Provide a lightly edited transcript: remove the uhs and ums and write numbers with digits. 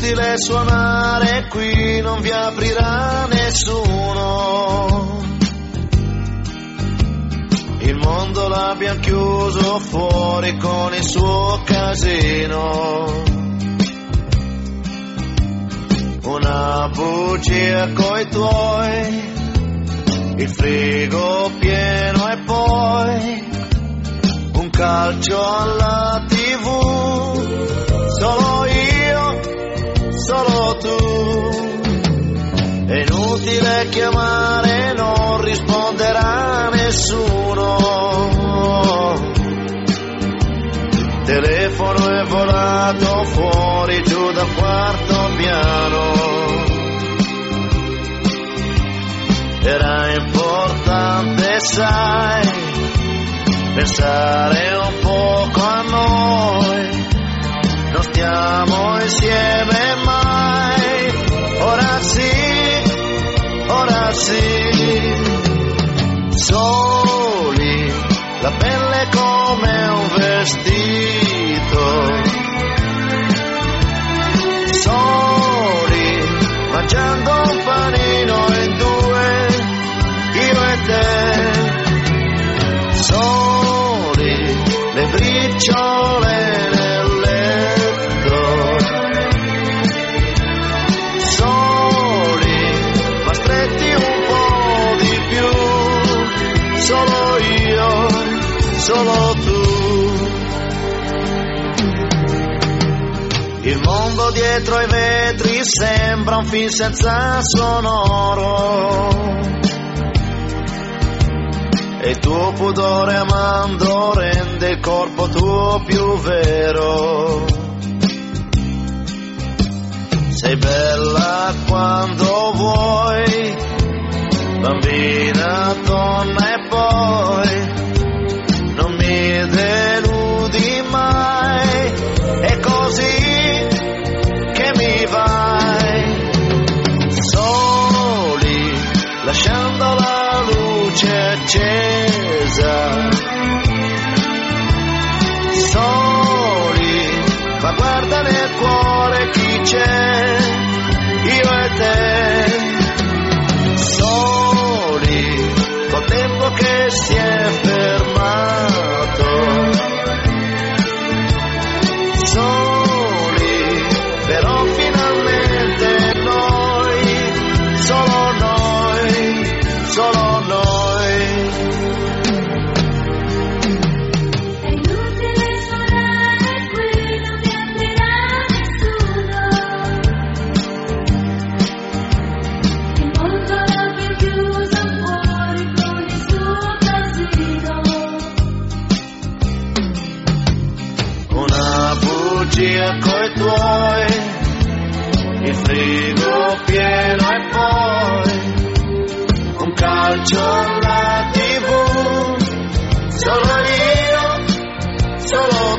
inutile suonare qui, non vi aprirà nessuno. Il mondo l'abbiamo chiuso fuori con il suo casino. Una bugia coi tuoi, il frigo pieno e poi un calcio alla TV. Solo io, solo tu. È inutile chiamare, non risponderà nessuno. Telefono è volato fuori giù dal quarto piano. Era importante, sai, pensare un poco a noi. Non stiamo insieme mai. Ora sì, soli, la pelle come un vestito. Soli, mangiando un panino in due, io e te. Soli, le briciole nel letto. Soli, ma stretti un po' di più. Solo io, solo tu. Il mondo dietro ai vetri sembra un film senza sonoro. E il tuo pudore amando rende il corpo tuo più vero. Sei bella quando vuoi, bambina, donna e poi non mi deludi mai. È così che mi vai. Soli, lasciando la luce accesa. Soli, ma guarda nel cuore chi c'è, io e te. Soli, col tempo che si è fermato. Soli, però finalmente noi, solo noi, solo noi. Coi tuoi, il frigo pieno e poi un calcio alla TV. Solo io, solo